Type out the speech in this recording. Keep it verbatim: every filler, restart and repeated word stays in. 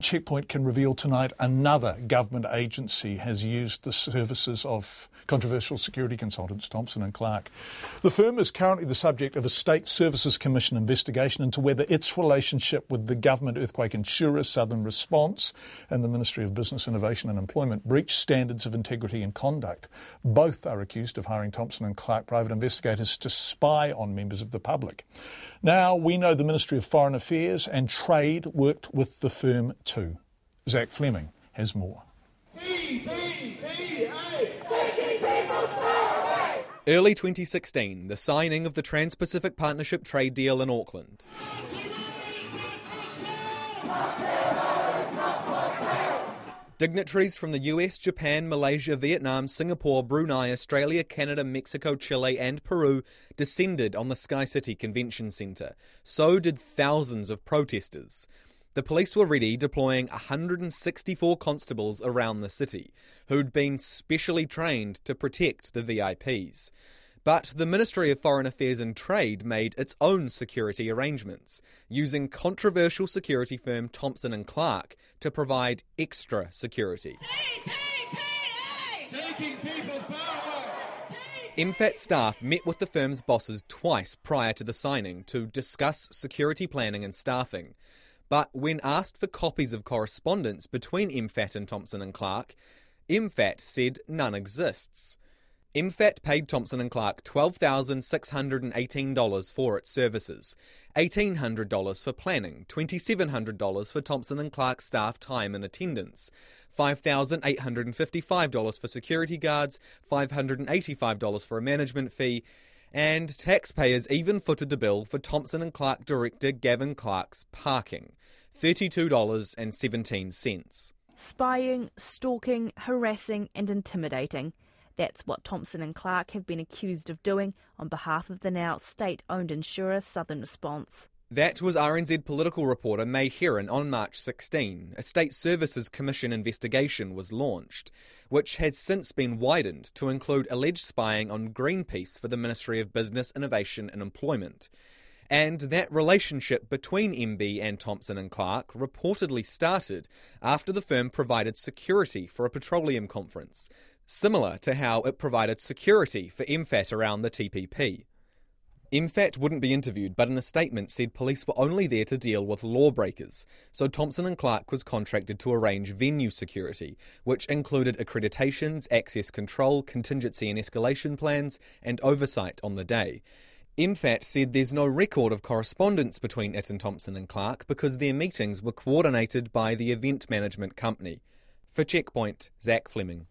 Checkpoint can reveal tonight another government agency has used the services of controversial security consultants Thompson and Clark. The firm is currently the subject of a State Services Commission investigation into whether its relationship with the government earthquake insurer Southern Response and the Ministry of Business, Innovation and Employment breached standards of integrity and conduct. Both are accused of hiring Thompson and Clark private investigators to spy on members of the public. Now, we know the Ministry of Foreign Affairs and Trade worked with the firm too. Zach Fleming has more. Early twenty sixteen, the signing of the Trans-Pacific Partnership trade deal in Auckland. Dignitaries from the U S, Japan, Malaysia, Vietnam, Singapore, Brunei, Australia, Canada, Mexico, Chile and Peru descended on the Sky City Convention Centre. So did thousands of protesters. The police were ready, deploying one hundred sixty-four constables around the city, who'd been specially trained to protect the V I Ps. But the Ministry of Foreign Affairs and Trade made its own security arrangements, using controversial security firm Thompson and Clark to provide extra security. M FAT staff met with the firm's bosses twice prior to the signing to discuss security planning and staffing. But when asked for copies of correspondence between M FAT and Thompson and Clark, M FAT said none exists. M FAT paid Thompson and Clark twelve thousand six hundred eighteen dollars for its services, one thousand eight hundred dollars for planning, two thousand seven hundred dollars for Thompson and Clark staff time and attendance, five thousand eight hundred fifty-five dollars for security guards, five hundred eighty-five dollars for a management fee, and taxpayers even footed the bill for Thompson and Clark director Gavin Clark's parking, thirty-two dollars and seventeen cents. Spying, stalking, harassing and intimidating. That's what Thompson and Clark have been accused of doing on behalf of the now state-owned insurer Southern Response. That was R N Z political reporter May Heron on March sixteenth. A State Services Commission investigation was launched, which has since been widened to include alleged spying on Greenpeace for the Ministry of Business, Innovation and Employment. And that relationship between M B and Thompson and Clark reportedly started after the firm provided security for a petroleum conference, similar to how it provided security for M FAT around the T P P. M FAT wouldn't be interviewed, but in a statement said police were only there to deal with lawbreakers, so Thompson and Clark was contracted to arrange venue security, which included accreditations, access control, contingency and escalation plans, and oversight on the day. M FAT said there's no record of correspondence between it and Thompson and Clark because their meetings were coordinated by the event management company. For Checkpoint, Zach Fleming.